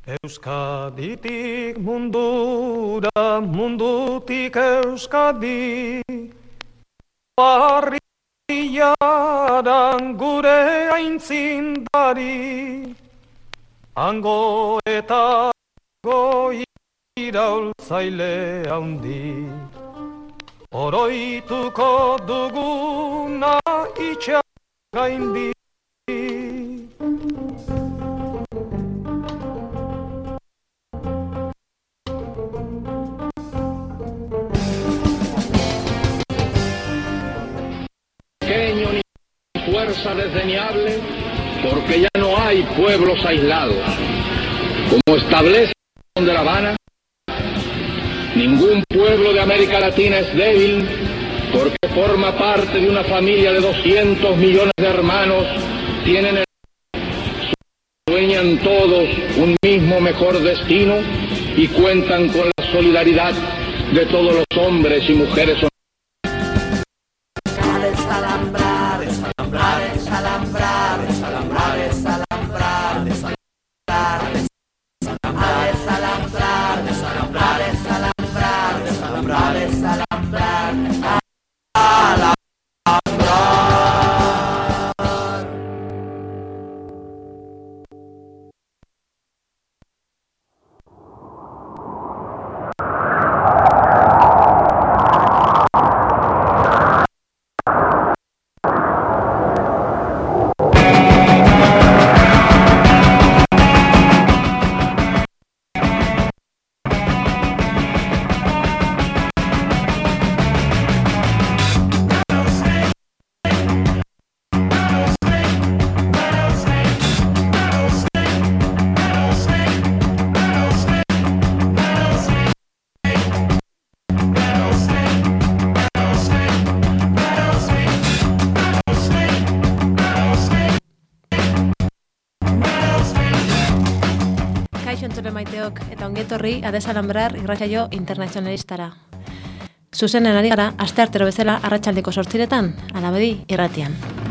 Euskaditik mundura, mundutik Euskadi, barriaran gure aintzindari, hango eta go iraultzaile handi, oroituko duguna itxak gaindi. Ni fuerza desdeñable, porque ya no hay pueblos aislados. Como establece de La Habana, ningún pueblo de América Latina es débil, porque forma parte de una familia de 200 millones de hermanos, sueñan todos un mismo mejor destino y cuentan con la solidaridad de todos los hombres y mujeres. Maiteok eta ongietorri Adesalambrar irratsaio internazionalistara. Zuzenen ari gara asteartero bezala arratsaldeko 8:00 Alabedi irratian.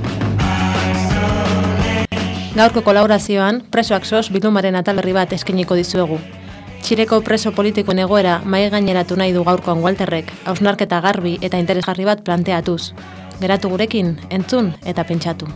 Gaurko kolaborazioan presoak sos bildumaren atal berri bat eskainiko dizuegu. Txileko preso politikoen egoera mahai gaineratu nahi du gaurkoan Walterrek, hausnarketa garbi eta interesgarri bat planteatuz. Geratu gurekin, entzun eta pentsatu.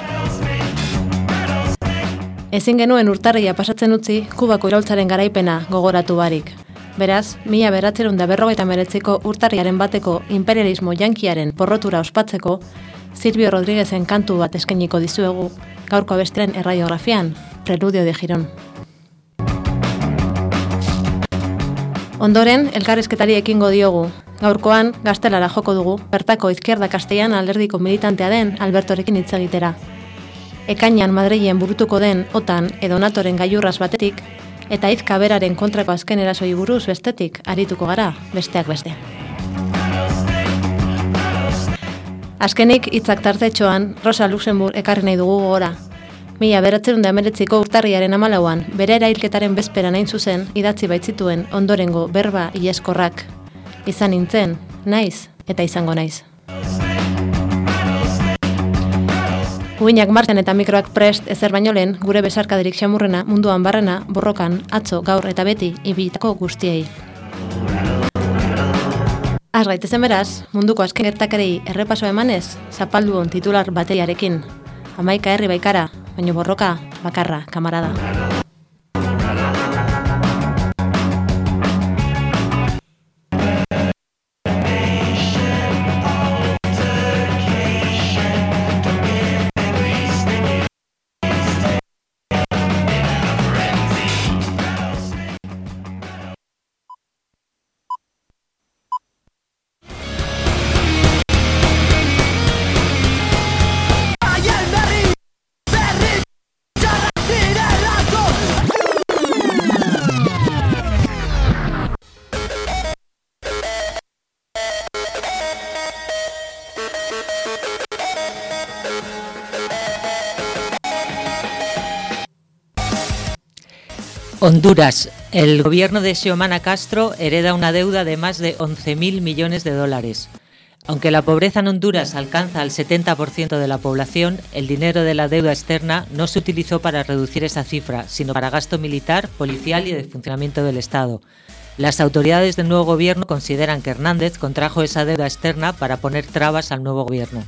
Ezin genuen urtarria pasatzen utzi Kubako iraultzaren garaipena gogoratu barik. Beraz, 1949ko urtarriaren bateko imperialismo yankiaren porrotura ospatzeko, Silvio Rodríguezen kantu bat eskainiko dizuegu, gaurko abestiaren erradiografian, Preludio de Girón. Ondoren, elkarrizketari ekingo diogu. Gaurkoan, gaztelara joko dugu, bertako Izquierda Castellana alderdiko militantea den Albertorekin hitz egitera. Ekainean Madrilen burutuko den OTAN edo NATOren gailurraz batetik, eta Izka beraren kontrako azken erasoi buruz bestetik arituko gara, besteak beste. Azkenik hitzak tartetxoan Rosa Luxemburg ekarri nahi dugu gogora. 1919ko urtarriaren 14an bere erailketaren bezperan hain zuzen idatzi baitzituen ondorengo berba ileskorrak. Izan nintzen, naiz eta izango naiz. Uinak martxan eta mikroak prest ezer baino lehen gure besarkaderik xamurrena munduan barrena, borrokan, atzo, gaur eta beti ibilitako guztiei. Az gaitezen beraz, munduko azken gertakarei errepaso emanez, zapalduon titular bateriarekin. 11 herri baikara, baino borroka bakarra, kamarada. Honduras. El gobierno de Xiomara Castro hereda una deuda de más de 11.000 millones de dólares. Aunque la pobreza en Honduras alcanza al 70% de la población, el dinero de la deuda externa no se utilizó para reducir esa cifra, sino para gasto militar, policial y de funcionamiento del Estado. Las autoridades del nuevo gobierno consideran que Hernández contrajo esa deuda externa para poner trabas al nuevo gobierno.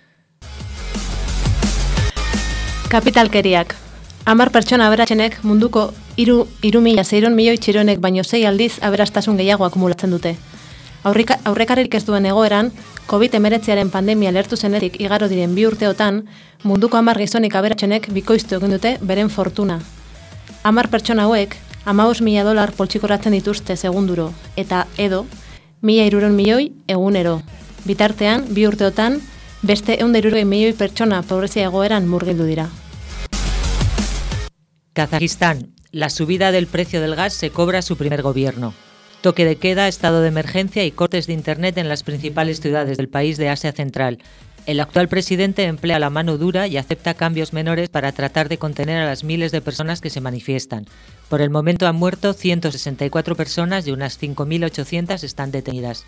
Kapitalkeriak. 10 pertsona aberatsenek munduko 3.600 milioi txironek baino 6 aldiz aberastasun gehiago akumulatzen dute. Aurrekaririk ez duen egoeran, COVID-19 pandemia lertu zenetik igaro diren 2 urteotan, munduko 10 gizonik aberatsenek bikoiztu egin dute beren fortuna. 10 pertsona hauek, $15.000 poltsikoratzen dituzte segunduro, eta edo, 1.300 milioi egunero. Bitartean, 2 urteotan, beste 160 milioi pertsona pobrezia egoeran murgildu dira. Kazajistán. La subida del precio del gas se cobra a su primer gobierno. Toque de queda, estado de emergencia y cortes de internet en las principales ciudades del país de Asia Central. El actual presidente emplea la mano dura y acepta cambios menores para tratar de contener a las miles de personas que se manifiestan. Por el momento han muerto 164 personas y unas 5.800 están detenidas.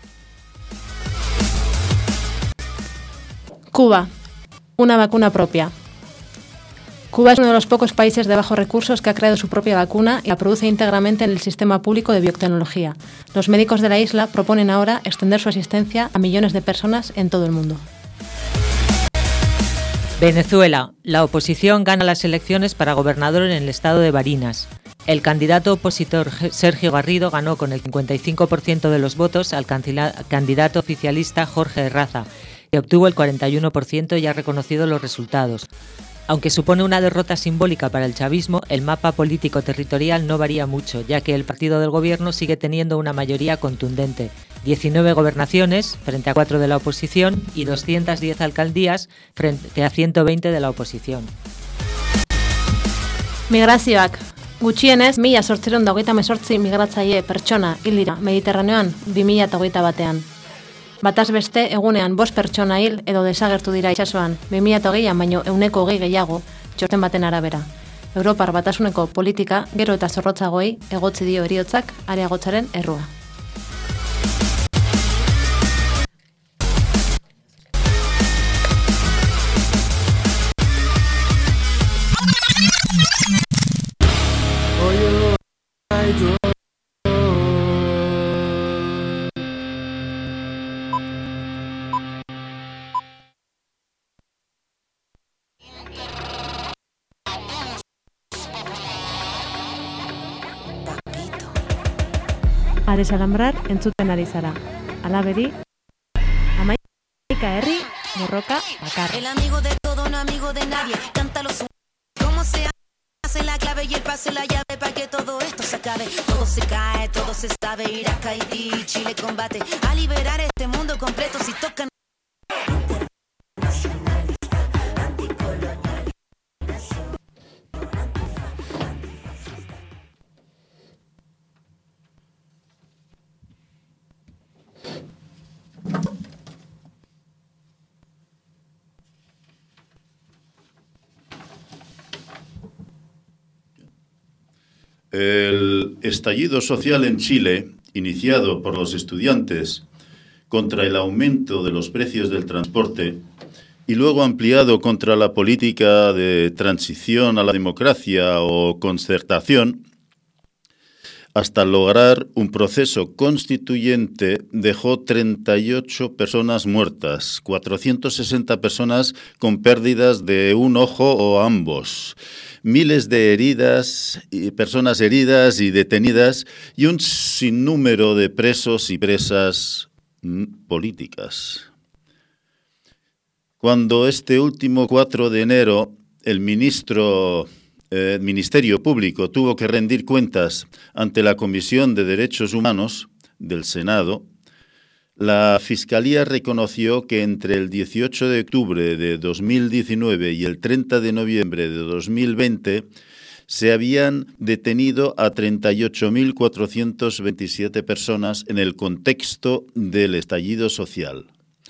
Cuba. Una vacuna propia. Cuba es uno de los pocos países de bajos recursos que ha creado su propia vacuna y la produce íntegramente en el sistema público de biotecnología. Los médicos de la isla proponen ahora extender su asistencia a millones de personas en todo el mundo. Venezuela. La oposición gana las elecciones para gobernador en el estado de Barinas. El candidato opositor Sergio Garrido ganó con el 55% de los votos al candidato oficialista Jorge Erraza, que obtuvo el 41% y ha reconocido los resultados. Aunque supone una derrota simbólica para el chavismo, el mapa político territorial no varía mucho, ya que el partido del gobierno sigue teniendo una mayoría contundente. 19 gobernaciones frente a 4 de la oposición y 210 alcaldías frente a 120 de la oposición. Migrazioak. Gutxienez, 1.828 migratzaile pertsona hil dira Mediterraneoan 2021. Bataz beste, egunean 5 pertsona hil edo desagertu dira itsasoan 2020an baino 120 gehiago, txosten baten arabera. Europar Batasuneko politika gero eta zorrotzagoei egotzi dio heriotzak areagotzaren errua. Ares Alambrar entzuten ari zara. Alabedi, Amaika herri, borroka bakarra. El amigo de todo, no amigo de nadie. Cántalo su... ¿Cómo se hace la clave y el pase la llave para que todo esto se acabe? Todo se cae, todo se sabe. Irak, Haití, Chile combate a liberar este mundo completo si tocan. El estallido social en Chile, iniciado por los estudiantes contra el aumento de los precios del transporte y luego ampliado contra la política de transición a la democracia o concertación, hasta lograr un proceso constituyente, dejó 38 personas muertas, 460 personas con pérdidas de un ojo o ambos, miles de heridas, personas heridas y detenidas y un sinnúmero de presos y presas políticas. Cuando este último 4 de enero el Ministerio Público tuvo que rendir cuentas ante la Comisión de Derechos Humanos del Senado, la Fiscalía reconoció que entre el 18 de octubre de 2019 y el 30 de noviembre de 2020 se habían detenido a 38.427 personas en el contexto del estallido social.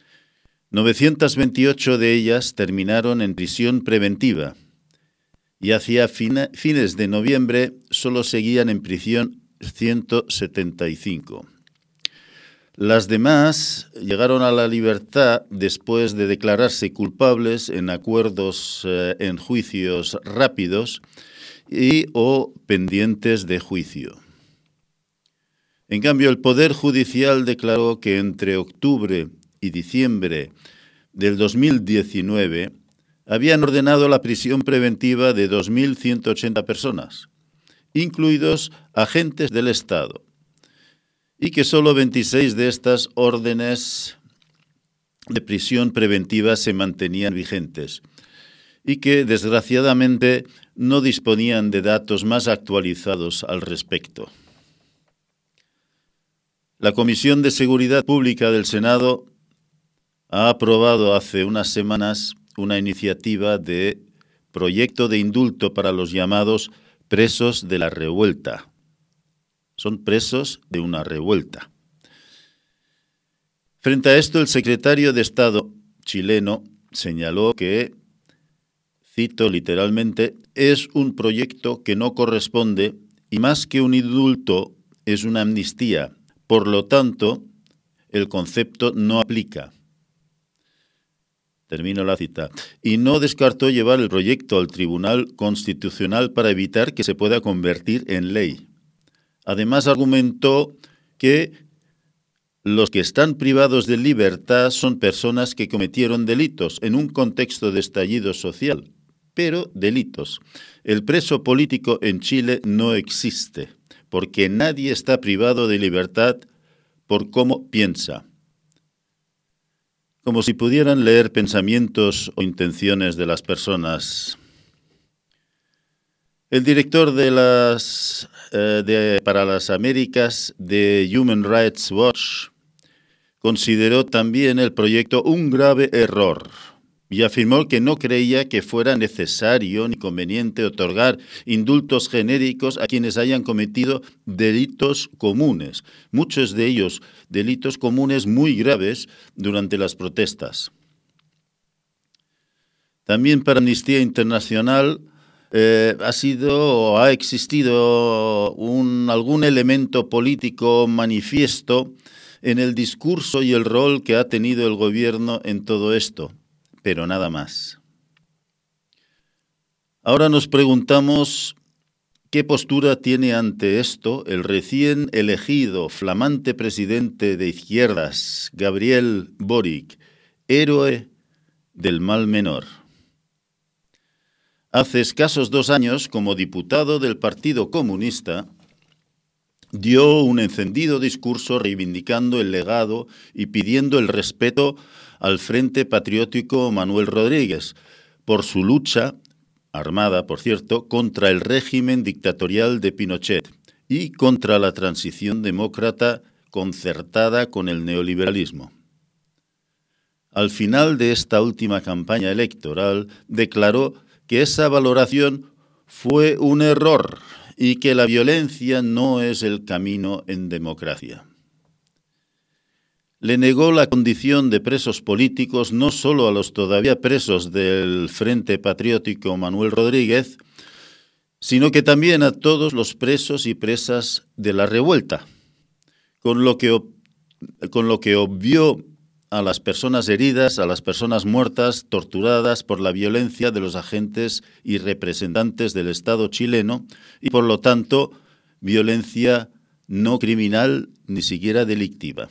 928 de ellas terminaron en prisión preventiva y hacia fines de noviembre solo seguían en prisión 175. Las demás llegaron a la libertad después de declararse culpables en acuerdos en juicios rápidos y o pendientes de juicio. En cambio, el Poder Judicial declaró que entre octubre y diciembre del 2019 habían ordenado la prisión preventiva de 2.180 personas, incluidos agentes del Estado, y que solo 26 de estas órdenes de prisión preventiva se mantenían vigentes y que, desgraciadamente, no disponían de datos más actualizados al respecto. La Comisión de Seguridad Pública del Senado ha aprobado hace unas semanas una iniciativa de proyecto de indulto para los llamados presos de la revuelta. Son presos de una revuelta. Frente a esto, el secretario de Estado chileno señaló que, cito literalmente, es un proyecto que no corresponde y más que un indulto es una amnistía. Por lo tanto, el concepto no aplica. Termino la cita. Y no descartó llevar el proyecto al Tribunal Constitucional para evitar que se pueda convertir en ley. Además, argumentó que los que están privados de libertad son personas que cometieron delitos en un contexto de estallido social, pero delitos. El preso político en Chile no existe, porque nadie está privado de libertad por cómo piensa. Como si pudieran leer pensamientos o intenciones de las personas. El director para las Américas de Human Rights Watch consideró también el proyecto un grave error y afirmó que no creía que fuera necesario ni conveniente otorgar indultos genéricos a quienes hayan cometido delitos comunes, muchos de ellos delitos comunes muy graves durante las protestas. También para Amnistía Internacional ha existido algún elemento político manifiesto en el discurso y el rol que ha tenido el gobierno en todo esto, pero nada más. Ahora nos preguntamos qué postura tiene ante esto el recién elegido flamante presidente de izquierdas, Gabriel Boric, héroe del mal menor. Hace escasos 2 años, como diputado del Partido Comunista, dio un encendido discurso reivindicando el legado y pidiendo el respeto al Frente Patriótico Manuel Rodríguez por su lucha, armada por cierto, contra el régimen dictatorial de Pinochet y contra la transición demócrata concertada con el neoliberalismo. Al final de esta última campaña electoral, declaró que esa valoración fue un error y que la violencia no es el camino en democracia. Le negó la condición de presos políticos no solo a los todavía presos del Frente Patriótico Manuel Rodríguez, sino que también a todos los presos y presas de la revuelta, con lo que obvió a las personas heridas, a las personas muertas, torturadas por la violencia de los agentes y representantes del Estado chileno y, por lo tanto, violencia no criminal ni siquiera delictiva.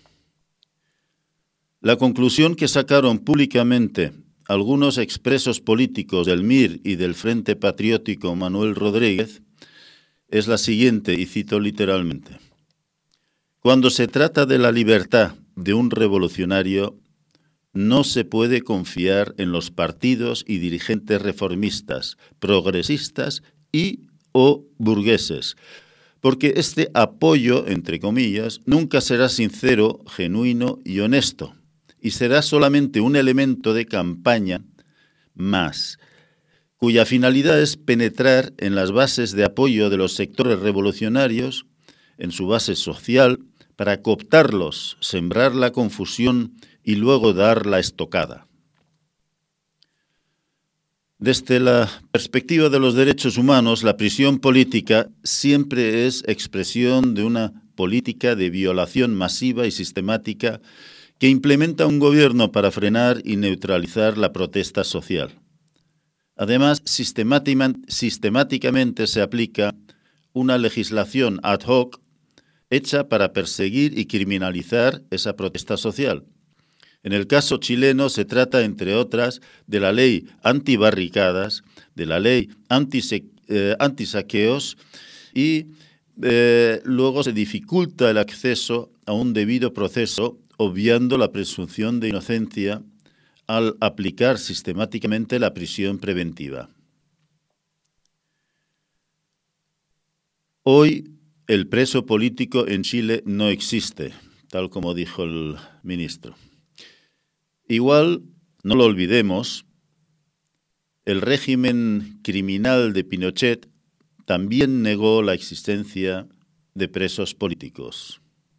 La conclusión que sacaron públicamente algunos expresos políticos del MIR y del Frente Patriótico Manuel Rodríguez es la siguiente, y cito literalmente. Cuando se trata de la libertad de un revolucionario, no se puede confiar en los partidos y dirigentes reformistas, progresistas y o burgueses, porque este apoyo, entre comillas, nunca será sincero, genuino y honesto, y será solamente un elemento de campaña más, cuya finalidad es penetrar en las bases de apoyo de los sectores revolucionarios, en su base social, para cooptarlos, sembrar la confusión y luego dar la estocada. Desde la perspectiva de los derechos humanos, la prisión política siempre es expresión de una política de violación masiva y sistemática que implementa un gobierno para frenar y neutralizar la protesta social. Además, sistemáticamente se aplica una legislación ad hoc hecha para perseguir y criminalizar esa protesta social. En el caso chileno se trata, entre otras, de la ley antibarricadas, de la ley antisaqueos y luego se dificulta el acceso a un debido proceso, obviando la presunción de inocencia al aplicar sistemáticamente la prisión preventiva. Hoy el preso político en Chile no existe, tal como dijo el ministro. Igual, no lo olvidemos, el régimen criminal de Pinochet también negó la existencia de presos políticos.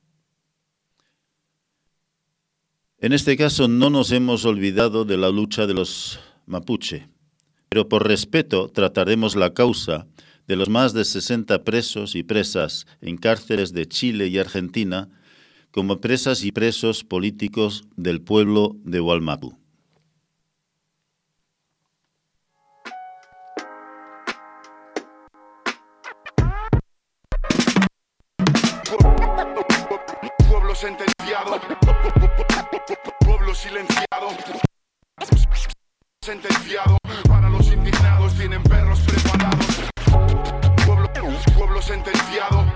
En este caso no nos hemos olvidado de la lucha de los mapuche, pero por respeto trataremos la causa de los más de 60 presos y presas en cárceles de Chile y Argentina como presas y presos políticos del pueblo de Wallmapu. Pueblo sentenciado, pueblo silenciado, sentenciado, para los indignados tienen perros preparados. Pueblo sentenciado,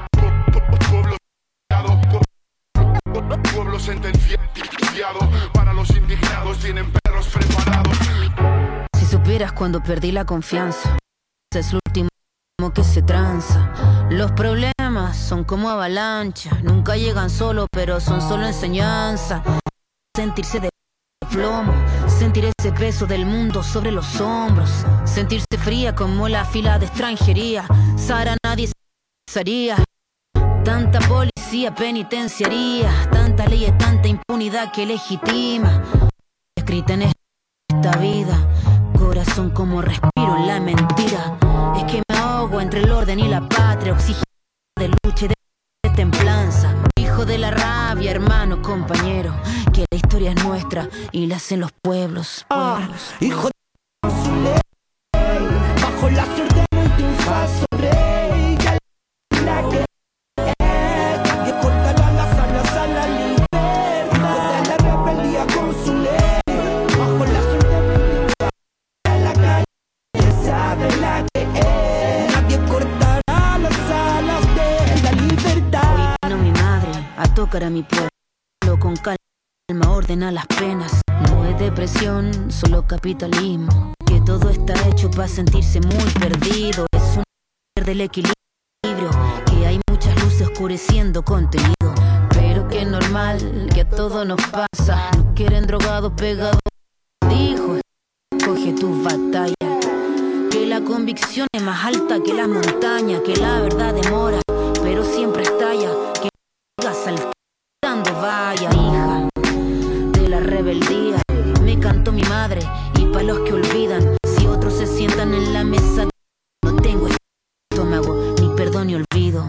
pueblo sentenciado, para los indignados tienen perros preparados. Si supieras cuando perdí la confianza, es lo último que se tranza. Los problemas son como avalanchas, nunca llegan solo, pero son solo enseñanza. Sentirse de plomo, sentir ese peso del mundo sobre los hombros, sentirse fría como la fila de extranjería. Sara, nadie se haría. Tanta policía penitenciaría, tanta ley y tanta impunidad que legitima. Escrita en esta vida, corazón como respiro en la mentira. Es que me ahogo entre el orden y la patria, oxígeno de lucha y de templanza. Hijo de la rabia, hermano, compañero, que la historia es nuestra y la hacen los pueblos. Hijo de su ley, bajo las órdenes de un falso rey, que la que cortará las alas a la libertad, de la rebeldía con su ley, bajo las órdenes de la calle, sabe la que es, nadie cortará las alas de la libertad. Hoy vino mi madre a tocar a mi pueblo con calma, ordena las penas. No es depresión, solo capitalismo, que todo está hecho para sentirse muy perdido. Es un del equilibrio, que hay muchas luces oscureciendo contenido, pero que es normal, que a todo nos pasa. Nos quieren drogados, pegados, dijo, coge tus batallas, que la convicción es más alta que las montañas, que la verdad demora, pero siempre estalla, que sigas saltando, vaya hija de la rebeldía. Me cantó mi madre, y pa' los que olvidan, si otros se sientan en la mesa, no tengo estómago, ni perdón ni olvido.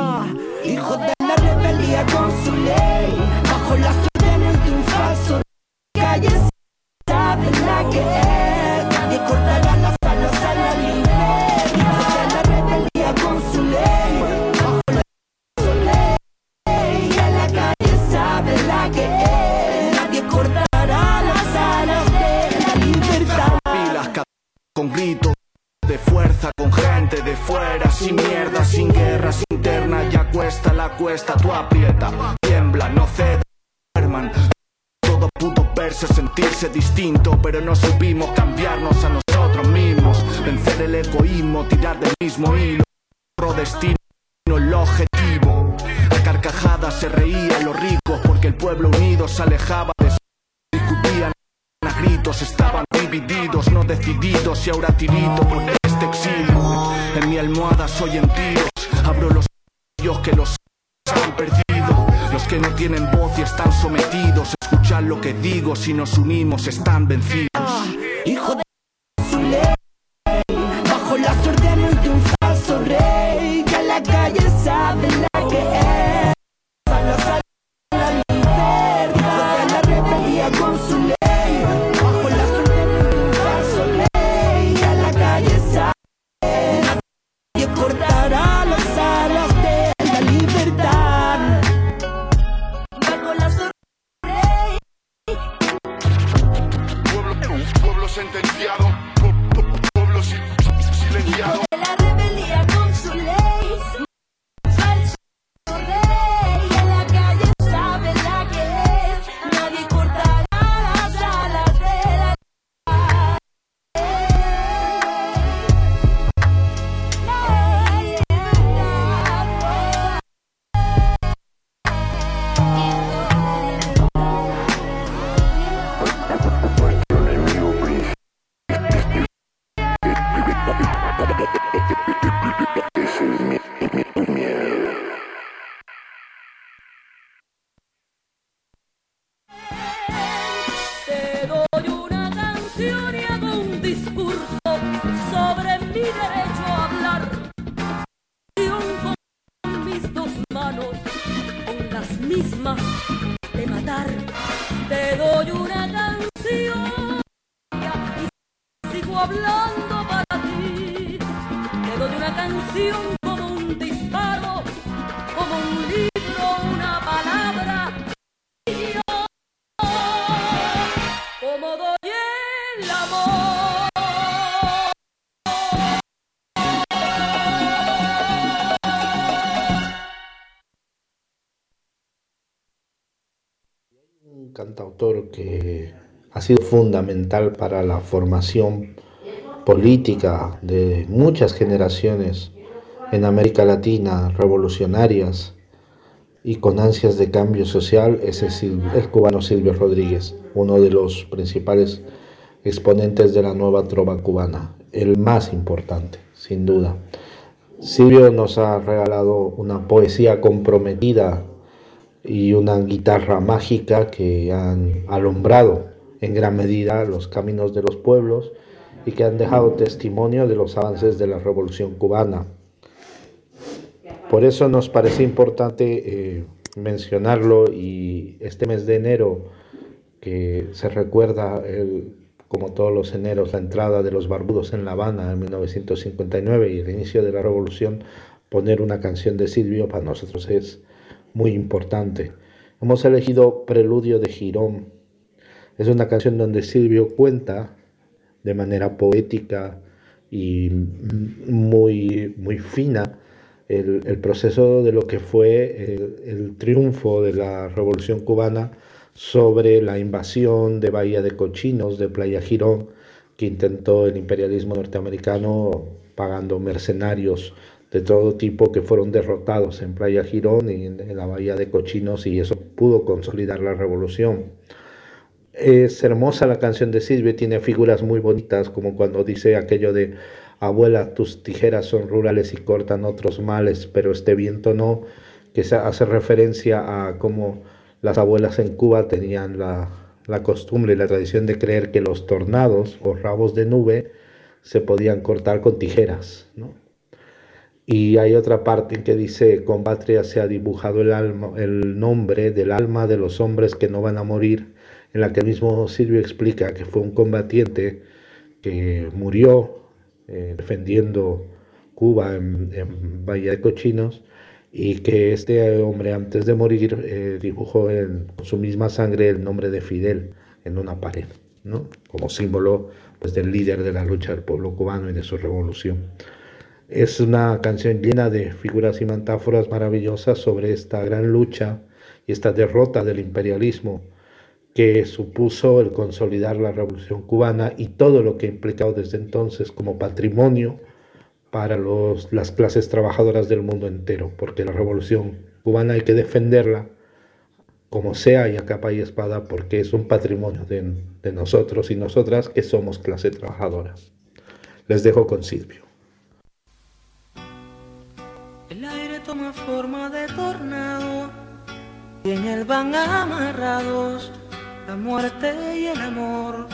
Hijo de la rebeldía con su ley, bajo las órdenes de un falso calle, sabe la que es, nadie cortará las alas a la libertad. Hijo de la rebeldía con su ley, bajo las órdenes y a la calle, sabe la que es, nadie cortará las alas de la libertad. Pilas con gritos de fuerza, con gente de fuera, sin mierda, sin guerras internas, ya cuesta la cuesta, tú aprieta, tiembla, no cede, herman. Todo puto verse, sentirse distinto, pero no supimos cambiarnos a nosotros mismos, vencer el egoísmo, tirar del mismo hilo, destino, el objetivo. A carcajadas se reían los ricos, porque el pueblo unido se alejaba de su, discutían a gritos, estaban divididos, no decididos, y ahora tirito por este exilio. En mi almohada soy en tiros, abro los ojos que los han perdido. Los que no tienen voz y están sometidos, escuchad lo que digo, si nos unimos están vencidos. Hijo de su ley, bajo las órdenes de un falso rey, que a la calle sabe la que es, misma de matar. Te doy una canción y sigo hablando para ti. Te doy una canción como un disparo, como un libro, una palabra. Y yo, como doy el amor. Un cantautor que ha sido fundamental para la formación política de muchas generaciones en América Latina, revolucionarias y con ansias de cambio social, es el cubano Silvio Rodríguez, uno de los principales exponentes de la nueva trova cubana, el más importante, sin duda. Silvio nos ha regalado una poesía comprometida y una guitarra mágica que han alumbrado en gran medida los caminos de los pueblos y que han dejado testimonio de los avances de la Revolución cubana. Por eso nos parece importante mencionarlo, y este mes de enero, que se recuerda, como todos los eneros, la entrada de los barbudos en La Habana en 1959 y el inicio de la Revolución, poner una canción de Silvio para nosotros es muy importante. Hemos elegido Preludio de Girón. Es una canción donde Silvio cuenta de manera poética y muy, muy fina el proceso de lo que fue el triunfo de la Revolución cubana sobre la invasión de Bahía de Cochinos, de Playa Girón, que intentó el imperialismo norteamericano pagando mercenarios de todo tipo que fueron derrotados en Playa Girón y en la Bahía de Cochinos, y eso pudo consolidar la revolución. Es hermosa la canción de Silvio, tiene figuras muy bonitas, como cuando dice aquello de: abuela, tus tijeras son rurales y cortan otros males, pero este viento no, que hace referencia a cómo las abuelas en Cuba tenían la costumbre y la tradición de creer que los tornados o rabos de nube se podían cortar con tijeras, ¿no? Y hay otra parte en que dice: con patria se ha dibujado el nombre del alma de los hombres que no van a morir, en la que el mismo Silvio explica que fue un combatiente que murió defendiendo Cuba en Bahía de Cochinos, y que este hombre, antes de morir, dibujó con su misma sangre el nombre de Fidel en una pared, ¿no? Como símbolo, pues, del líder de la lucha del pueblo cubano y de su revolución. Es una canción llena de figuras y metáforas maravillosas sobre esta gran lucha y esta derrota del imperialismo que supuso el consolidar la Revolución cubana y todo lo que ha implicado desde entonces como patrimonio para las clases trabajadoras del mundo entero, porque la Revolución cubana hay que defenderla como sea y a capa y espada, porque es un patrimonio de nosotros y nosotras que somos clase trabajadora. Les dejo con Silvio. El aire toma forma de tornado y en él van amarrados la muerte y el amor.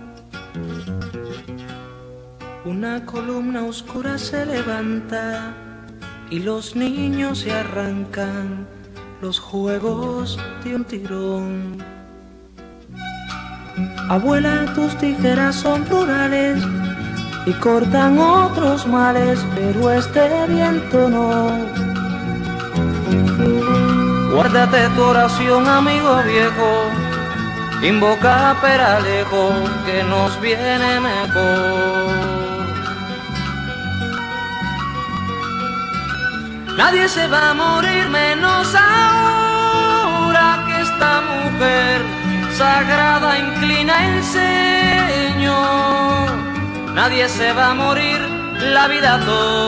Una columna oscura se levanta y los niños se arrancan los juegos de un tirón. Abuela, tus tijeras son rurales y cortan otros males, pero este viento no. Guárdate tu oración, amigo viejo, invoca a Peralejo, que nos viene mejor. Nadie se va a morir menos ahora que esta mujer sagrada inclina el ceño. Nadie se va a morir la vida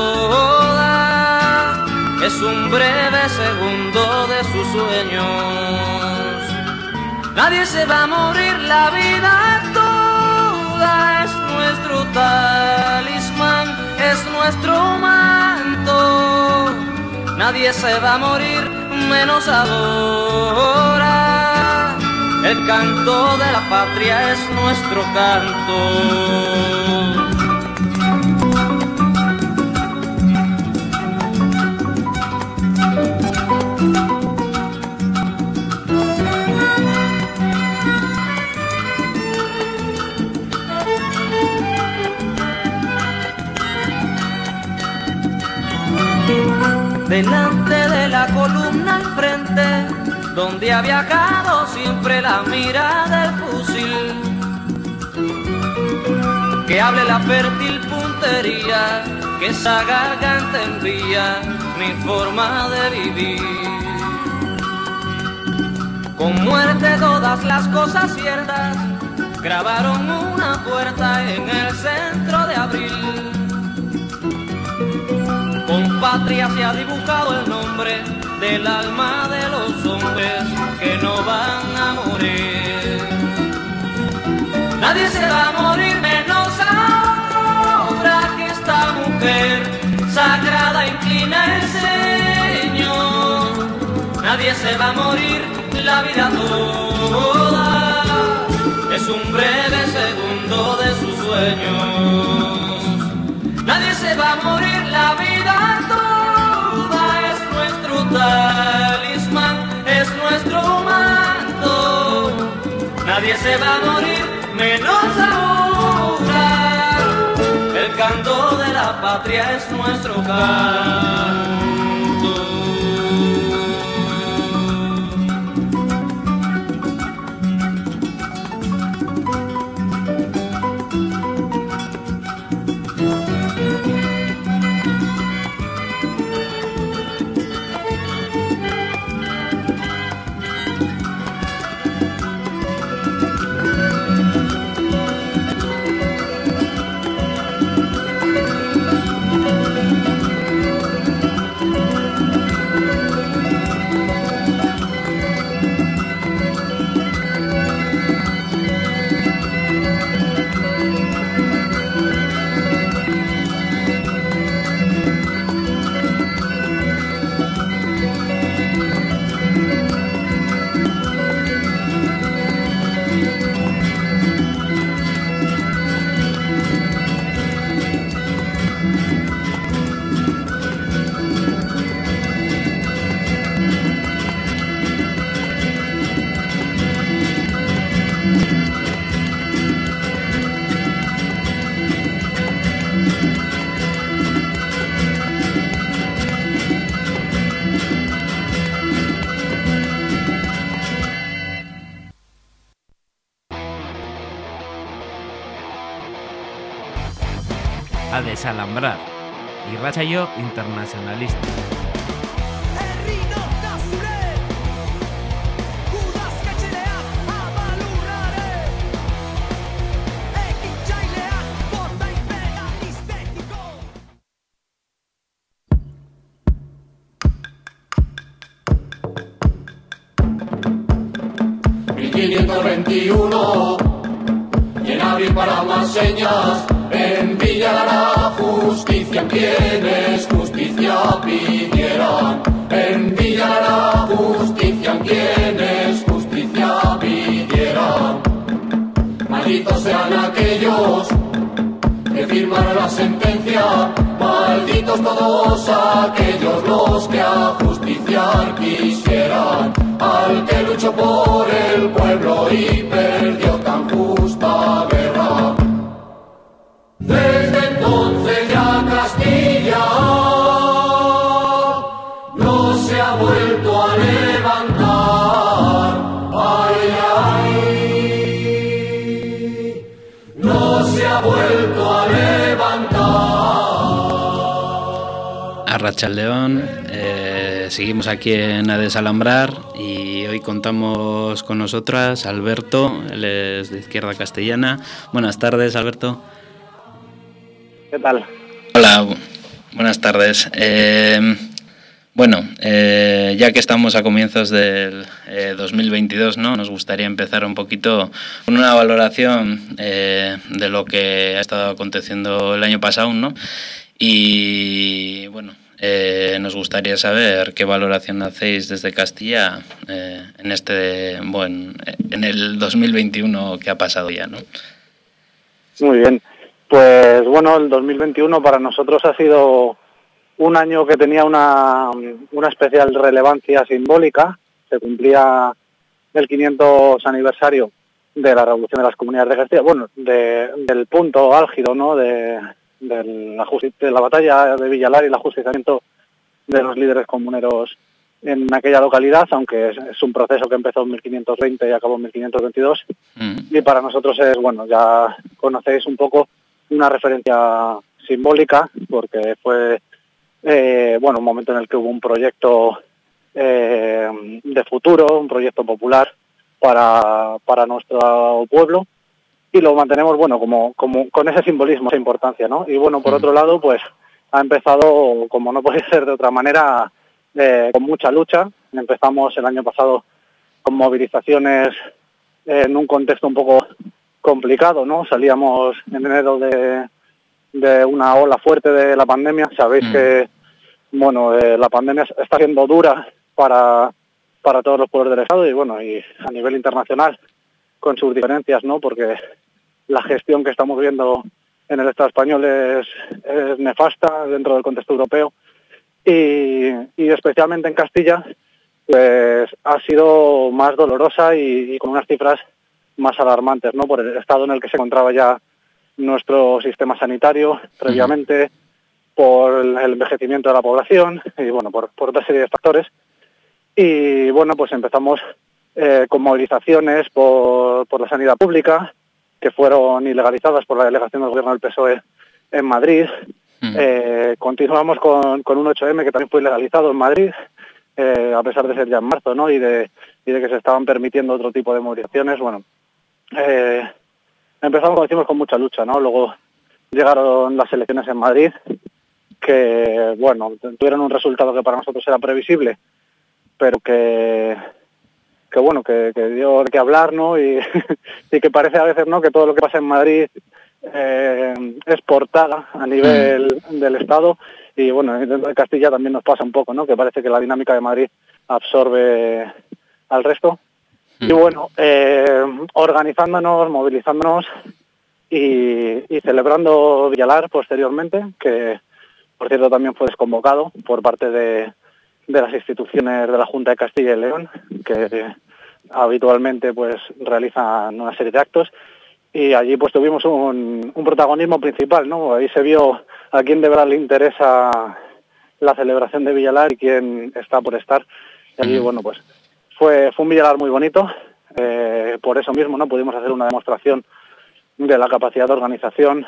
toda, es un breve segundo de sus sueños. Nadie se va a morir la vida toda, es nuestro talismán, es nuestro manto. Nadie se va a morir menos ahora, el canto de la patria es nuestro canto. delante de la columna al frente, donde ha viajado siempre la mira del fusil. Que hable la fértil puntería, que esa garganta envía mi forma de vivir. Con muerte todas las cosas ciertas grabaron una puerta en el centro de abril. Con patria se ha dibujado el nombre del alma de los hombres que no van a morir. Nadie se va a morir menos ahora que esta mujer sagrada inclina el ceño. Nadie se va a morir la vida toda, es un breve segundo de sus sueños. Nadie se va a morir la vida toda, es nuestro talismán, es nuestro manto. Nadie se va a morir menos ahora, el canto de la patria es nuestro canto. A desalambrar, irratsaio internacionalista. Y en abril para más señas, en Villa Lara justicia, quienes justicia pidieran. En Villa Lara justicia, quienes justicia pidieran. Malditos sean aquellos que firmaron la sentencia, malditos todos aquellos los que a justiciar quisieran. Al que luchó por el pueblo y perdió tan justa guerra. Desde entonces ya Castilla no se ha vuelto a levantar. Ay, ay, no se ha vuelto a levantar. Arratsaldeon, seguimos aquí en A Desalambrar y hoy contamos con nosotras Alberto, él es de Izquierda Castellana. Buenas tardes, Alberto. ¿Qué tal? Hola, buenas tardes. Ya que estamos a comienzos del 2022, ¿no? Nos gustaría empezar un poquito con una valoración de lo que ha estado aconteciendo el año pasado, ¿no? Y bueno, nos gustaría saber qué valoración hacéis desde Castilla en el 2021 que ha pasado ya, ¿no? Muy bien. Pues bueno, el 2021 para nosotros ha sido un año que tenía una especial relevancia simbólica. Se cumplía el 500 aniversario de la Revolución de las Comunidades de Castilla, bueno, del punto álgido, ¿no? de la batalla de Villalar y el ajusticiamiento de los líderes comuneros en aquella localidad, aunque es un proceso que empezó en 1520 y acabó en 1522. Y para nosotros es, bueno, ya conocéis un poco, una referencia simbólica, porque fue un momento en el que hubo un proyecto de futuro, un proyecto popular para nuestro pueblo, y lo mantenemos, bueno, como con ese simbolismo, esa importancia, ¿no? Y bueno, por otro lado, pues ha empezado, como no puede ser de otra manera, con mucha lucha. Empezamos el año pasado con movilizaciones en un contexto un poco complicado, ¿no? Salíamos en enero de una ola fuerte de la pandemia. Sabéis que, bueno, la pandemia está siendo dura para todos los pueblos del Estado y, bueno, y a nivel internacional, con sus diferencias, ¿no? Porque la gestión que estamos viendo en el Estado español es nefasta dentro del contexto europeo y especialmente en Castilla, pues ha sido más dolorosa y con unas cifras más alarmantes, ¿no? Por el estado en el que se encontraba ya nuestro sistema sanitario previamente, por el envejecimiento de la población y, bueno, por otra serie de factores. Y, bueno, pues empezamos con movilizaciones por la sanidad pública, que fueron ilegalizadas por la delegación del gobierno del PSOE en Madrid. Continuamos con un 8M que también fue ilegalizado en Madrid, a pesar de ser ya en marzo, ¿no? Y de que se estaban permitiendo otro tipo de movilizaciones. Bueno, empezamos, como decimos, con mucha lucha, ¿no? Luego llegaron las elecciones en Madrid, que, bueno, tuvieron un resultado que para nosotros era previsible, pero que dio de qué hablar, ¿no? Y que parece a veces, ¿no?, que todo lo que pasa en Madrid es portada a nivel del Estado. Y, bueno, dentro de Castilla también nos pasa un poco, ¿no?, que parece que la dinámica de Madrid absorbe al resto. Y, bueno, organizándonos, movilizándonos y celebrando Villalar posteriormente, que, por cierto, también fue desconvocado por parte de las instituciones de la Junta de Castilla y León, que habitualmente pues realizan una serie de actos, y allí pues tuvimos un protagonismo principal, ¿no? Ahí se vio a quién de verdad le interesa la celebración de Villalar y quién está por estar. Y allí, bueno, pues fue un Villalar muy bonito. Por eso mismo, ¿no?, pudimos hacer una demostración de la capacidad de organización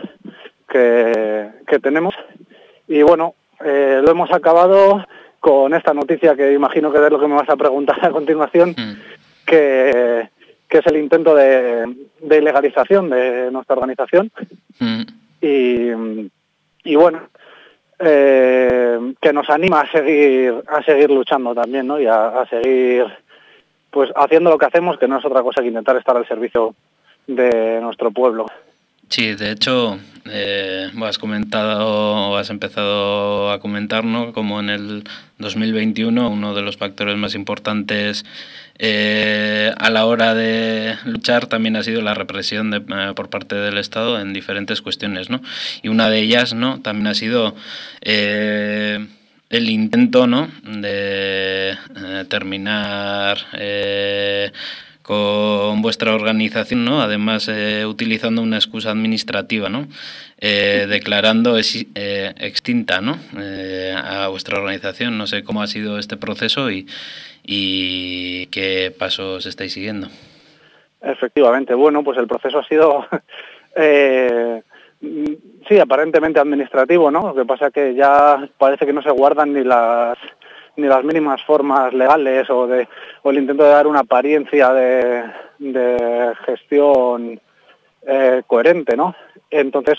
que tenemos. Y, bueno, lo hemos acabado con esta noticia que imagino que es lo que me vas a preguntar a continuación, que es el intento de ilegalización de nuestra organización. Y bueno, que nos anima a seguir luchando también, ¿no? Y a seguir pues haciendo lo que hacemos, que no es otra cosa que intentar estar al servicio de nuestro pueblo. Sí, de hecho, has empezado a comentar, ¿no?, como en el 2021 uno de los factores más importantes a la hora de luchar también ha sido la represión por parte del Estado en diferentes cuestiones, ¿no? Y una de ellas, ¿no?, también ha sido el intento, ¿no?, de terminar con vuestra organización, ¿no?, además utilizando una excusa administrativa, ¿no?, declarando extinta, ¿no?, a vuestra organización. No sé cómo ha sido este proceso y qué pasos estáis siguiendo. Efectivamente, bueno, pues el proceso ha sido sí, aparentemente administrativo, ¿no? Lo que pasa es que ya parece que no se guardan ni las mínimas formas legales o el intento de dar una apariencia de gestión coherente, ¿no? Entonces,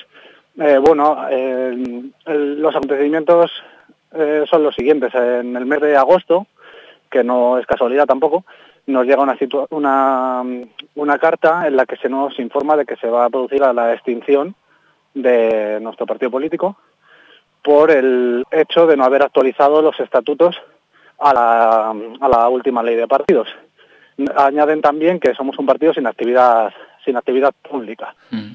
los acontecimientos son los siguientes. En el mes de agosto, que no es casualidad tampoco, nos llega una carta en la que se nos informa de que se va a producir la extinción de nuestro partido político por el hecho de no haber actualizado los estatutos a la última ley de partidos. Añaden también que somos un partido sin actividad pública.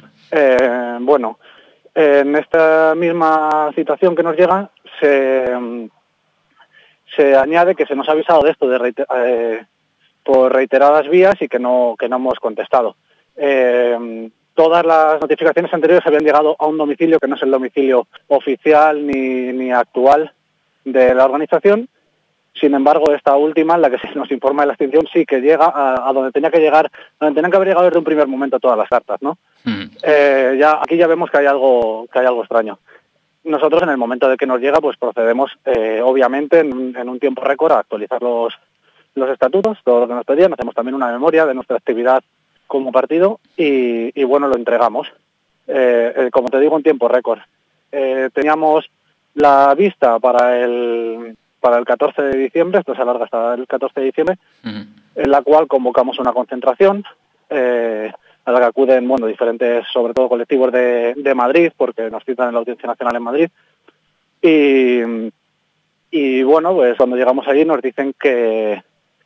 En esta misma citación que nos llega se añade que se nos ha avisado de esto por reiteradas vías y que no hemos contestado. Todas las notificaciones anteriores habían llegado a un domicilio que no es el domicilio oficial ni actual de la organización. Sin embargo, esta última, en la que se nos informa de la extinción, sí que llega a donde tenía que llegar, donde tenían que haber llegado desde un primer momento todas las cartas, ¿no? Aquí ya vemos que hay algo extraño. Nosotros, en el momento de que nos llega, pues procedemos, obviamente, en un tiempo récord a actualizar los estatutos, todo lo que nos pedían. Hacemos también una memoria de nuestra actividad como partido y bueno, lo entregamos. Como te digo, en tiempo récord. Teníamos la vista para el 14 de diciembre, esto se alarga hasta el 14 de diciembre, en la cual convocamos una concentración a la que acuden, bueno, diferentes, sobre todo colectivos de Madrid, porque nos citan en la Audiencia Nacional en Madrid. Y bueno, pues cuando llegamos allí nos dicen que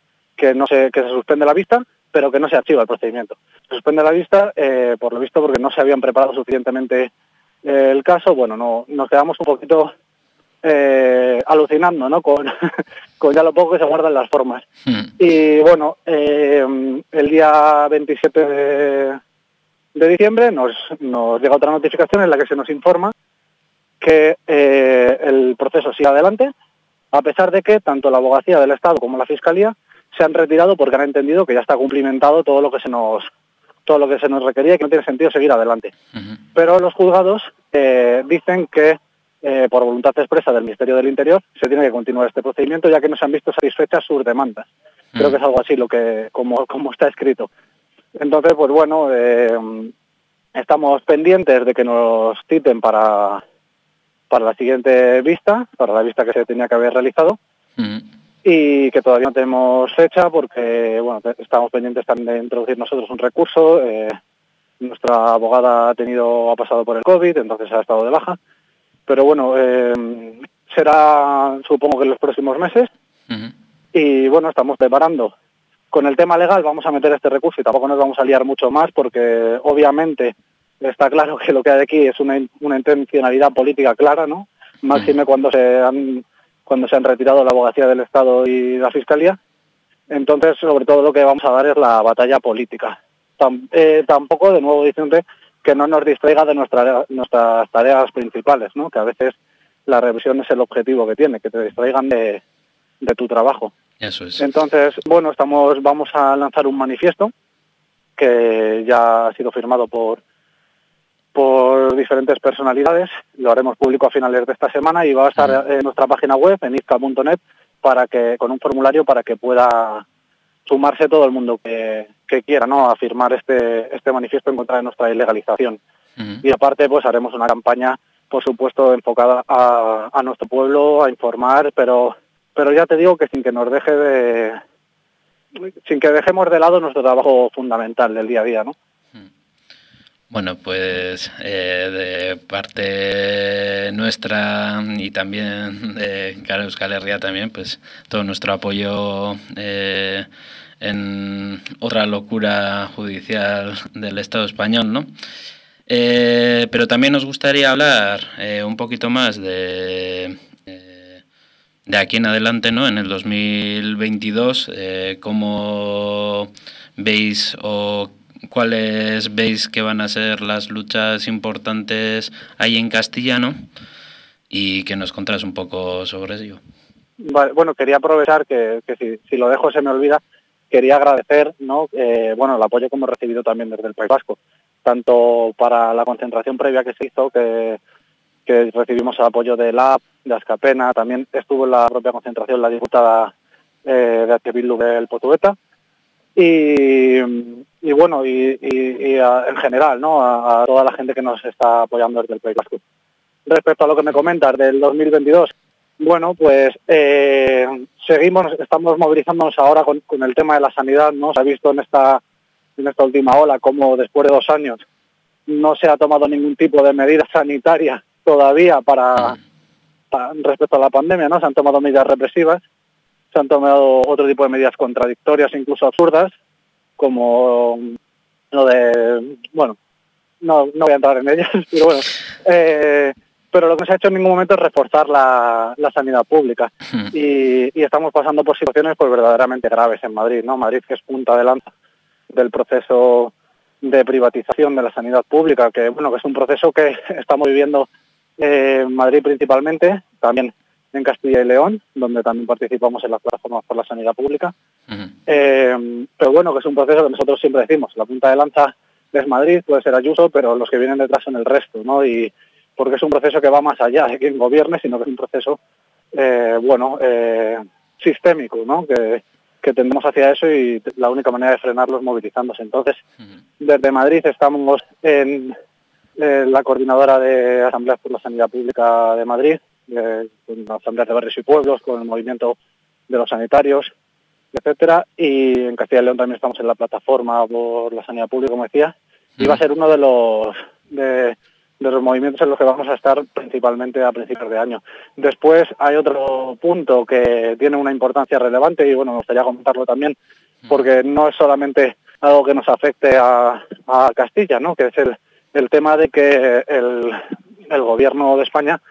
se suspende la vista, pero que no se archiva el procedimiento. Se suspende la vista, por lo visto, porque no se habían preparado suficientemente el caso. Bueno, no nos quedamos un poquito alucinando, ¿no? Con ya lo poco que se guardan las formas. Y bueno, el día 27 de diciembre nos llega otra notificación en la que se nos informa que el proceso sigue adelante, a pesar de que tanto la Abogacía del Estado como la Fiscalía se han retirado porque han entendido que ya está cumplimentado todo lo que se nos requería y que no tiene sentido seguir adelante. Pero los juzgados dicen que por voluntad expresa del Ministerio del Interior se tiene que continuar este procedimiento, ya que no se han visto satisfechas sus demandas. Creo que es algo así como está escrito. Entonces, pues bueno, estamos pendientes de que nos citen para la siguiente vista, para la vista que se tenía que haber realizado, y que todavía no tenemos fecha porque, bueno, estamos pendientes también de introducir nosotros un recurso. Nuestra abogada ha pasado por el COVID, entonces ha estado de baja. Pero bueno, será, supongo que en los próximos meses. Y bueno, estamos preparando. Con el tema legal vamos a meter este recurso y tampoco nos vamos a liar mucho más porque obviamente está claro que lo que hay aquí es una intencionalidad política clara, ¿no? Máxime cuando se han retirado la Abogacía del Estado y la Fiscalía. Entonces, sobre todo lo que vamos a dar es la batalla política. Tampoco, de nuevo, diciendo que no nos distraiga de nuestras tareas principales, ¿no? Que a veces la revisión es el objetivo que tiene, que te distraigan de tu trabajo. Eso es. Entonces, bueno, vamos a lanzar un manifiesto que ya ha sido firmado por diferentes personalidades. Lo haremos público a finales de esta semana y va a estar en nuestra página web, en izca.net, con un formulario para que pueda sumarse todo el mundo que quiera, ¿no?, a firmar este manifiesto en contra de nuestra ilegalización. Y aparte, pues haremos una campaña, por supuesto, enfocada a nuestro pueblo, a informar, pero ya te digo que sin que dejemos de lado nuestro trabajo fundamental del día a día, ¿no? Bueno, pues de parte nuestra y también de Cara Euskal Herria también, pues todo nuestro apoyo en otra locura judicial del Estado español, ¿no? Pero también nos gustaría hablar un poquito más de aquí en adelante, ¿no? En el 2022, ¿cómo veis o cuáles veis que van a ser las luchas importantes ahí en Castilla, ¿no? Y que nos contáis un poco sobre ello. Vale, bueno, quería aprovechar que si lo dejo se me olvida, quería agradecer, ¿no? El apoyo que hemos recibido también desde el País Vasco, tanto para la concentración previa que se hizo, que recibimos el apoyo de LAB, de Azkapena, también estuvo en la propia concentración la diputada de H. Bildu del Potueta, y bueno, y en general, ¿no?, a toda la gente que nos está apoyando desde el País Vasco. Respecto a lo que me comentas del 2022, bueno, pues estamos movilizándonos ahora con el tema de la sanidad, ¿no? Se ha visto en esta última ola como después de 2 años no se ha tomado ningún tipo de medida sanitaria todavía respecto a la pandemia, ¿no? Se han tomado medidas represivas, se han tomado otro tipo de medidas contradictorias, incluso absurdas, como lo de, bueno, no voy a entrar en ellas, pero bueno, pero lo que se ha hecho en ningún momento es reforzar la sanidad pública y estamos pasando por situaciones pues verdaderamente graves en Madrid, ¿no? Madrid, que es punta de lanza del proceso de privatización de la sanidad pública, que bueno, que es un proceso que estamos viviendo en Madrid principalmente, también en Castilla y León, donde también participamos en las plataformas por la sanidad pública. Pero bueno, que es un proceso que nosotros siempre decimos, la punta de lanza es Madrid, puede ser Ayuso, pero los que vienen detrás son el resto, ¿no? Y porque es un proceso que va más allá de quien gobierne, sino que es un proceso, sistémico, ¿no? Que tendemos hacia eso y la única manera de frenarlo es movilizándose. Entonces, desde Madrid estamos en la coordinadora de Asambleas por la Sanidad Pública de Madrid, con las asambleas de barrios y pueblos, con el movimiento de los sanitarios, etcétera, y en Castilla y León también estamos en la plataforma por la sanidad pública, como decía, y va a ser uno de los movimientos en los que vamos a estar principalmente a principios de año. Después hay otro punto que tiene una importancia relevante y bueno, me gustaría comentarlo también, porque no es solamente algo que nos afecte a Castilla, ¿no? Que es el tema de que el gobierno de España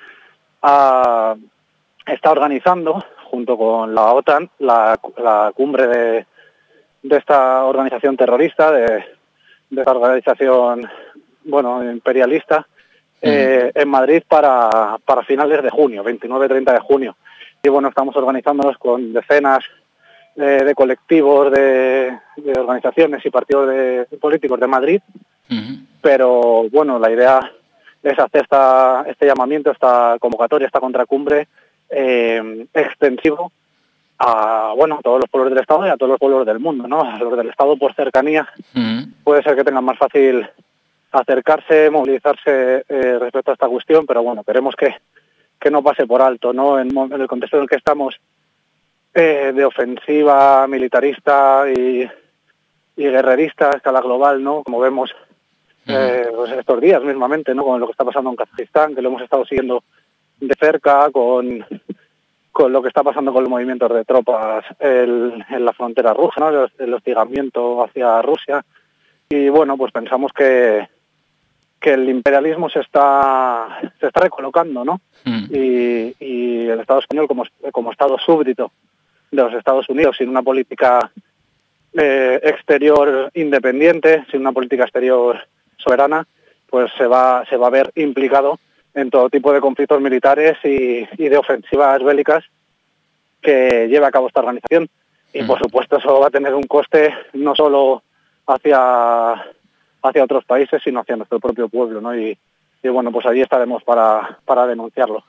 está organizando, junto con la OTAN, la cumbre de esta organización terrorista, de esta organización, imperialista, en Madrid para finales de junio, 29-30 de junio. Y bueno, estamos organizándonos con decenas de colectivos, de organizaciones y partidos políticos de Madrid, pero bueno, la idea es hacer este llamamiento, esta convocatoria, esta contracumbre extensivo a todos los pueblos del Estado y a todos los pueblos del mundo, ¿no? A los del Estado por cercanía puede ser que tengan más fácil acercarse, movilizarse respecto a esta cuestión, pero bueno, queremos que no pase por alto, ¿no? En el contexto en el que estamos de ofensiva militarista y guerrerista a escala global, ¿no? Como vemos estos días mismamente, ¿no? Con lo que está pasando en Kazajistán, que lo hemos estado siguiendo de cerca, con lo que está pasando con los movimientos de tropas en la frontera rusa, ¿no? El hostigamiento hacia Rusia. Y bueno, pues pensamos que el imperialismo se está recolocando, ¿no? Y el Estado español como Estado súbdito de los Estados Unidos, sin una política exterior independiente, sin una política exterior soberana, pues se va a ver implicado en todo tipo de conflictos militares y de ofensivas bélicas que lleva a cabo esta organización. Y por supuesto eso va a tener un coste no solo hacia otros países, sino hacia nuestro propio pueblo, ¿no? Y bueno, pues allí estaremos para denunciarlo.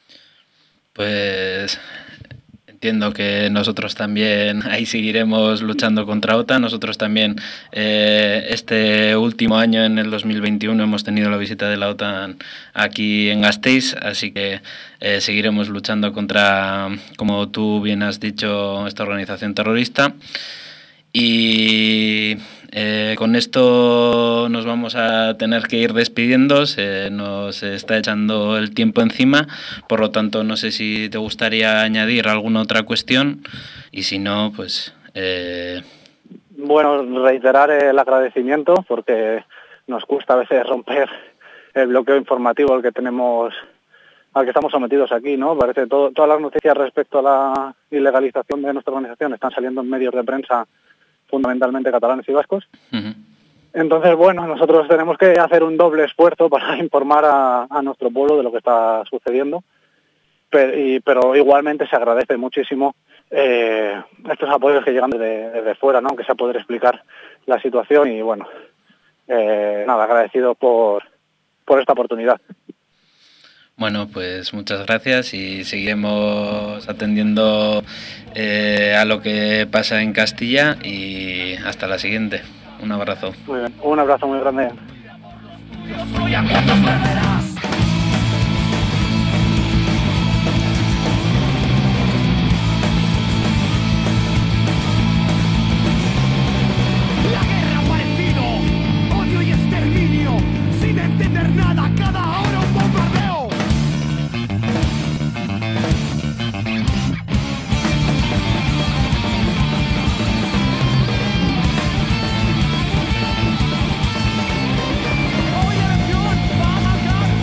Pues entiendo que nosotros también ahí seguiremos luchando contra OTAN. Nosotros también este último año, en el 2021, hemos tenido la visita de la OTAN aquí en Gasteiz, así que seguiremos luchando contra, como tú bien has dicho, esta organización terrorista. Y con esto nos vamos a tener que ir despidiendo, nos está echando el tiempo encima, por lo tanto no sé si te gustaría añadir alguna otra cuestión y si no, pues... Bueno, reiterar el agradecimiento porque nos cuesta a veces romper el bloqueo informativo al que estamos sometidos aquí, ¿no? Parece todas las noticias respecto a la ilegalización de nuestra organización están saliendo en medios de prensa fundamentalmente catalanes y vascos. Entonces, bueno, nosotros tenemos que hacer un doble esfuerzo para informar a nuestro pueblo de lo que está sucediendo, pero igualmente se agradece muchísimo estos apoyos que llegan desde fuera, ¿no? Aunque sea poder explicar la situación y, bueno, agradecido por esta oportunidad. Bueno, pues muchas gracias y seguiremos atendiendo a lo que pasa en Castilla y hasta la siguiente. Un abrazo. Muy bien, un abrazo muy grande. La guerra ha aparecido, odio y exterminio, sin entender nada, cada hora un bombardeo. Hoy elección va a marcar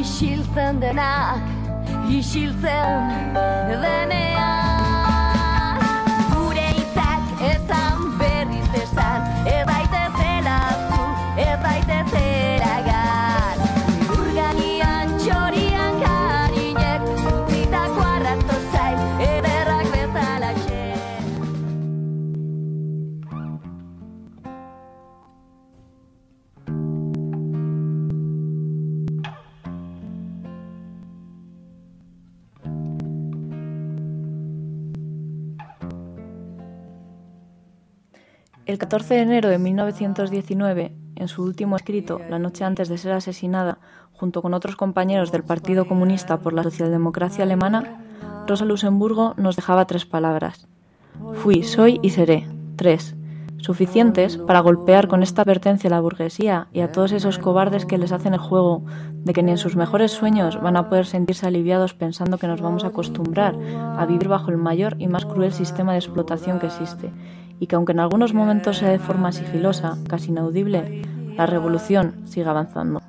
isiltzen denak, isiltzen denean. Gure hitzak ezan berriz esan, ez daitezela zu, ez daitezela gan. Urganian txorian karinek, utzitako arrasto zain, ederrak bezalaxe. El 14 de enero de 1919, en su último escrito, la noche antes de ser asesinada, junto con otros compañeros del Partido Comunista por la Socialdemocracia Alemana, Rosa Luxemburgo nos dejaba 3 palabras. Fui, soy y seré. 3. Suficientes para golpear con esta advertencia a la burguesía y a todos esos cobardes que les hacen el juego de que ni en sus mejores sueños van a poder sentirse aliviados pensando que nos vamos a acostumbrar a vivir bajo el mayor y más cruel sistema de explotación que existe, y que aunque en algunos momentos sea de forma sigilosa, casi inaudible, la revolución sigue avanzando.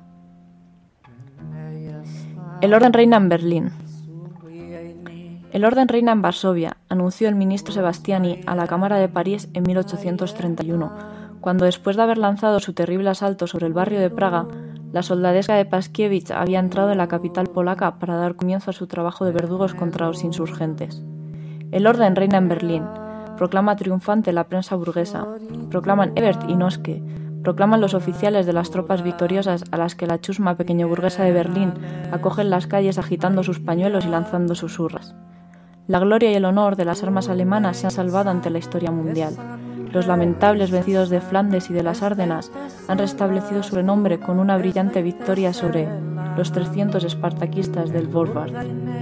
El orden reina en Berlín. El orden reina en Varsovia, anunció el ministro Sebastiani a la Cámara de París en 1831, cuando después de haber lanzado su terrible asalto sobre el barrio de Praga, la soldadesca de Paskiewicz había entrado en la capital polaca para dar comienzo a su trabajo de verdugos contra los insurgentes. El orden reina en Berlín. Proclama triunfante la prensa burguesa, proclaman Ebert y Noske, proclaman los oficiales de las tropas victoriosas a las que la chusma pequeño burguesa de Berlín acoge en las calles agitando sus pañuelos y lanzando susurras. La gloria y el honor de las armas alemanas se han salvado ante la historia mundial. Los lamentables vencidos de Flandes y de las Ardenas han restablecido su renombre con una brillante victoria sobre los 300 espartaquistas del Vorwärts.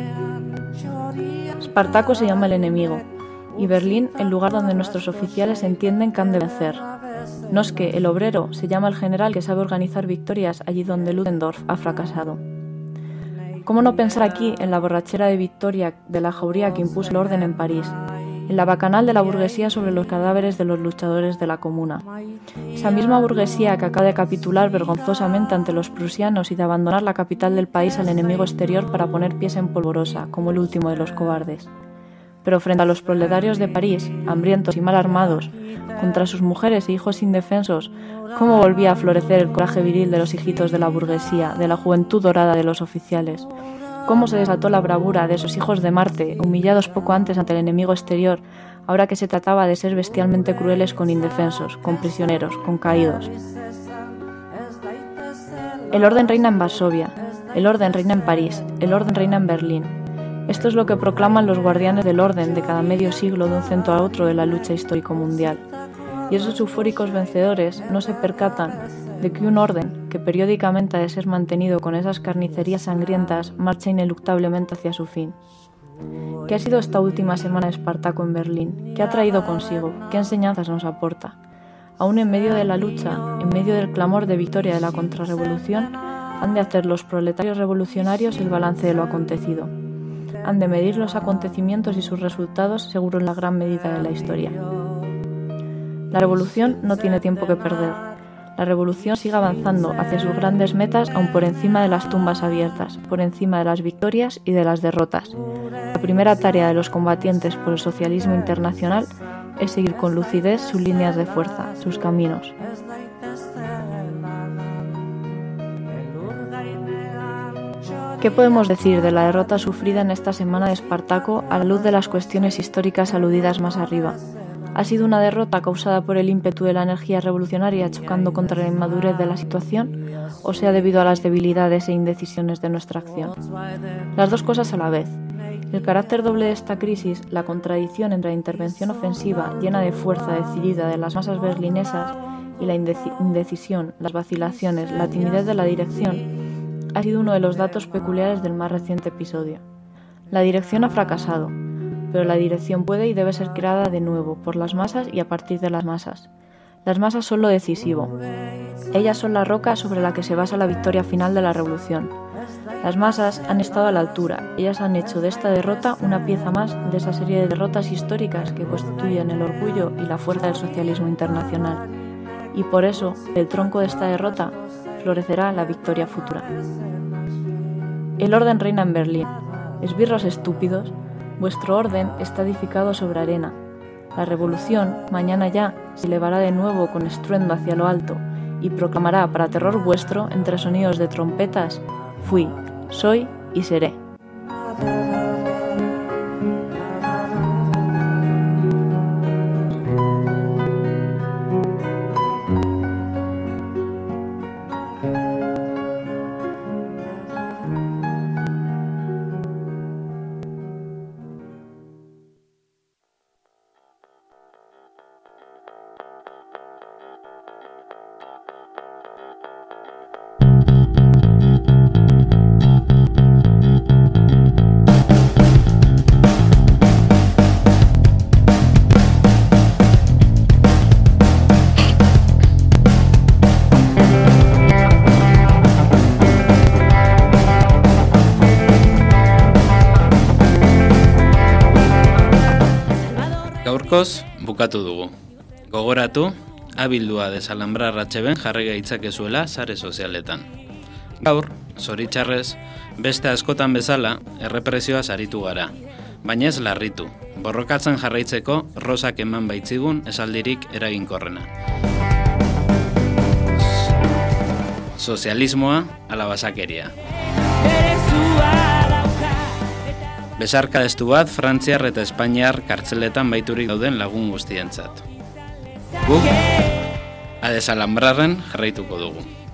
Espartaco se llama el enemigo, y Berlín el lugar donde nuestros oficiales entienden que han de vencer. Noske, el obrero, se llama el general que sabe organizar victorias allí donde Ludendorff ha fracasado. ¿Cómo no pensar aquí en la borrachera de victoria de la jauría que impuso el orden en París, en la bacanal de la burguesía sobre los cadáveres de los luchadores de la Comuna? Esa misma burguesía que acaba de capitular vergonzosamente ante los prusianos y de abandonar la capital del país al enemigo exterior para poner pies en polvorosa, como el último de los cobardes. Pero frente a los proletarios de París, hambrientos y mal armados, contra sus mujeres e hijos indefensos, ¿cómo volvía a florecer el coraje viril de los hijitos de la burguesía, de la juventud dorada de los oficiales? ¿Cómo se desató la bravura de esos hijos de Marte, humillados poco antes ante el enemigo exterior, ahora que se trataba de ser bestialmente crueles con indefensos, con prisioneros, con caídos? El orden reina en Varsovia, el orden reina en París, el orden reina en Berlín. Esto es lo que proclaman los guardianes del orden de cada medio siglo de un centro a otro de la lucha histórico mundial. Y esos eufóricos vencedores no se percatan de que un orden, que periódicamente ha de ser mantenido con esas carnicerías sangrientas, marcha ineluctablemente hacia su fin. ¿Qué ha sido esta última semana de Espartaco en Berlín? ¿Qué ha traído consigo? ¿Qué enseñanzas nos aporta? Aún en medio de la lucha, en medio del clamor de victoria de la contrarrevolución, han de hacer los proletarios revolucionarios el balance de lo acontecido. Han de medir los acontecimientos y sus resultados seguro en la gran medida de la historia. La revolución no tiene tiempo que perder. La revolución sigue avanzando hacia sus grandes metas aún por encima de las tumbas abiertas, por encima de las victorias y de las derrotas. La primera tarea de los combatientes por el socialismo internacional es seguir con lucidez sus líneas de fuerza, sus caminos. ¿Qué podemos decir de la derrota sufrida en esta semana de Espartaco a la luz de las cuestiones históricas aludidas más arriba? ¿Ha sido una derrota causada por el ímpetu de la energía revolucionaria chocando contra la inmadurez de la situación, o sea debido a las debilidades e indecisiones de nuestra acción? Las dos cosas a la vez. El carácter doble de esta crisis, la contradicción entre la intervención ofensiva llena de fuerza decidida de las masas berlinesas y la indecisión, las vacilaciones, la timidez de la dirección, ha sido uno de los datos peculiares del más reciente episodio. La dirección ha fracasado, pero la dirección puede y debe ser creada de nuevo por las masas y a partir de las masas. Las masas son lo decisivo. Ellas son la roca sobre la que se basa la victoria final de la revolución. Las masas han estado a la altura. Ellas han hecho de esta derrota una pieza más de esa serie de derrotas históricas que constituyen el orgullo y la fuerza del socialismo internacional. Y por eso, del tronco de esta derrota, florecerá la victoria futura. El orden reina en Berlín. Esbirros estúpidos, vuestro orden está edificado sobre arena. La revolución, mañana ya, se elevará de nuevo con estruendo hacia lo alto y proclamará para terror vuestro, entre sonidos de trompetas, fui, soy y seré. Gaurkoz, bukatu dugu. Gogoratu, abildua desalambrar HBen jarri gaitzakezuela sare sozialetan. Gaur, zoritxarrez, beste askotan bezala, errepresioa saritu gara. Baina ez larritu, borrokatzen jarraitzeko rosak eman baitzigun esaldirik eraginkorrena. Sozialismoa ala basakeria. Besarkadestu bat Frantziar eta Espainiar kartzeletan baiturik dauden lagun guztientzat. Guk, adesalambrarren jarraituko dugu.